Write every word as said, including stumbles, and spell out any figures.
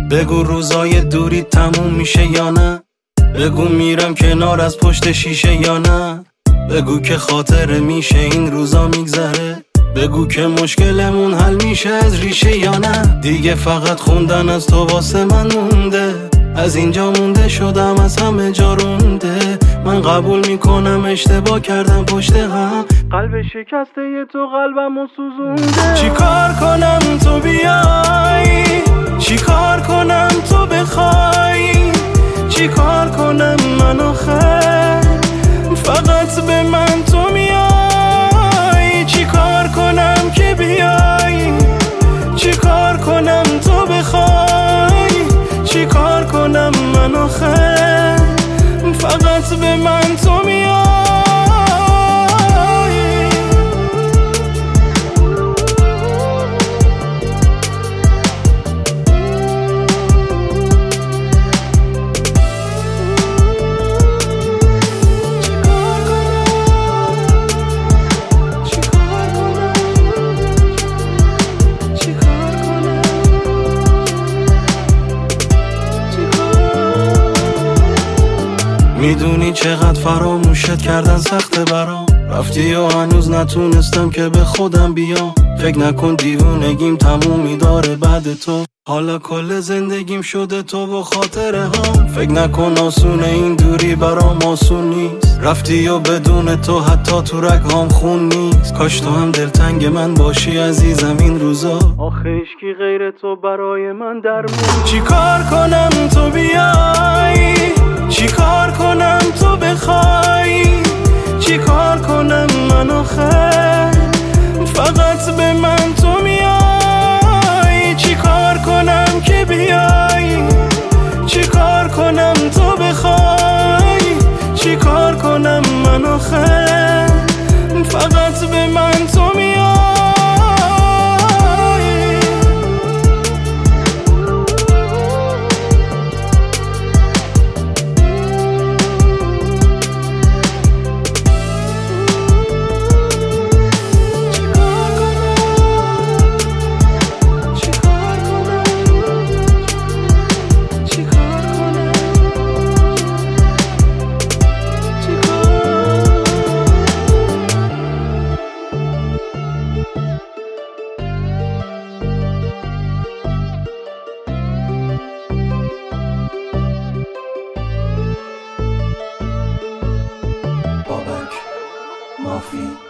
بگو روزای دوری تموم میشه یا نه، بگو میرم کنار از پشت شیشه یا نه، بگو که خاطره میشه این روزا میگذره، بگو که مشکلمون حل میشه از ریشه یا نه. دیگه فقط خوندن از تو واسه من مونده، از اینجا مونده شدم از همه جا رونده. من قبول میکنم اشتباه کردم پشت هم، قلب شکسته ی تو قلبمو سوزونده. چی کار کنم تو بیای، چی کار کنم تو بخوای، چی کار کنم من آخر فقط به من تو میای. چی کار کنم که بیای، چی کار کنم تو بخوای، چی کار کنم من آخر فقط به من تو میای. میدونی چقدر فراموشت کردن سخته برام، رفتی و هنوز نتونستم که به خودم بیام. فکر نکن دیوونگیم تمومی داره بعد تو، حالا کل زندگیم شده تو و خاطره هم. فکر نکن آسونه این دوری برام آسون نیست، رفتی و بدون تو حتی تو رگهام خون نیست. کاش تو هم دلتنگ من باشی عزیزم این روزا، آخه عشقی غیر تو برای من درمون. چی کار کنم تو بیای، چی کار کنم تو بخوای، چی کار کنم من آخر فقط به من تو میای. چی کار کنم که بیای، چی کار کنم تو بخوای، چی کار کنم من آخر فقط به من تو میای. Bobek Mafia.